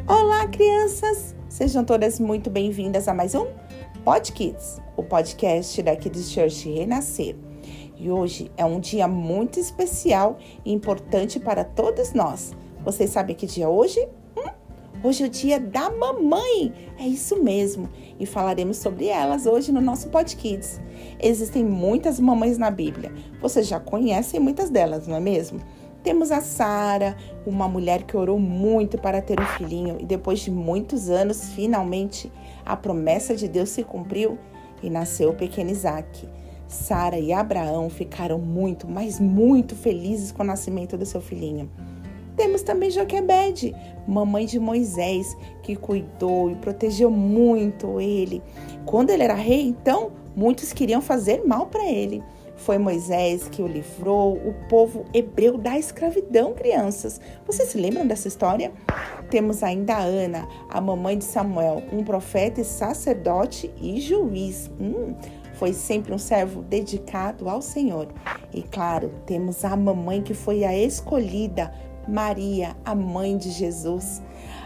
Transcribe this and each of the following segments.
Olá, crianças! Sejam todas muito bem-vindas a mais um Pod Kids, o podcast da Kids Church Renascer. E hoje é um dia muito especial e importante para todos nós. Vocês sabem que dia é hoje? Hoje é o dia da mamãe, é isso mesmo. E falaremos sobre elas hoje no nosso Pod Kids. Existem muitas mamães na Bíblia. Vocês já conhecem muitas delas, não é mesmo? Temos a Sara, uma mulher que orou muito para ter um filhinho e depois de muitos anos, finalmente, a promessa de Deus se cumpriu e nasceu o pequeno Isaac. Sara e Abraão ficaram muito, mas muito felizes com o nascimento do seu filhinho. Temos também Joquebede, mamãe de Moisés, que cuidou e protegeu muito ele. Quando ele era rei, então, muitos queriam fazer mal para ele. Foi Moisés que o livrou, o povo hebreu da escravidão, crianças. Vocês se lembram dessa história? Temos ainda a Ana, a mamãe de Samuel, um profeta e sacerdote e juiz. Foi sempre um servo dedicado ao Senhor. E claro, temos a mamãe que foi a escolhida, Maria, a mãe de Jesus.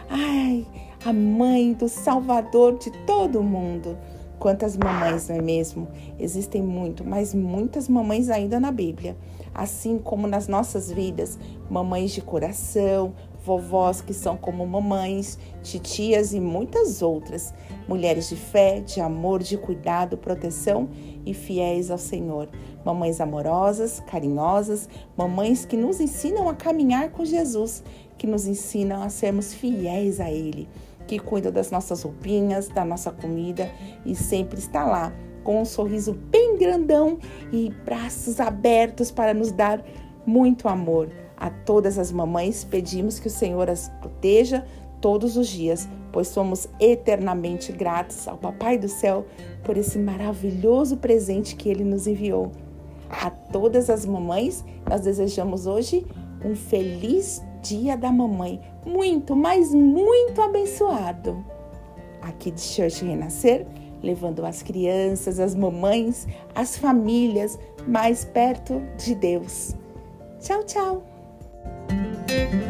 A mãe do Salvador de todo mundo. Quantas mamães, não é mesmo? Existem mas muitas mamães ainda na Bíblia. Assim como nas nossas vidas, mamães de coração, vovós que são como mamães, titias e muitas outras. Mulheres de fé, de amor, de cuidado, proteção e fiéis ao Senhor. Mamães amorosas, carinhosas, mamães que nos ensinam a caminhar com Jesus, que nos ensinam a sermos fiéis a Ele, que cuida das nossas roupinhas, da nossa comida e sempre está lá com um sorriso bem grandão e braços abertos para nos dar muito amor. A todas as mamães pedimos que o Senhor as proteja todos os dias, pois somos eternamente gratos ao Papai do Céu por esse maravilhoso presente que Ele nos enviou. A todas as mamães, nós desejamos hoje um feliz Dia da Mamãe, muito, mas muito abençoado. Aqui de Church Renascer, levando as crianças, as mamães, as famílias mais perto de Deus. Tchau, tchau!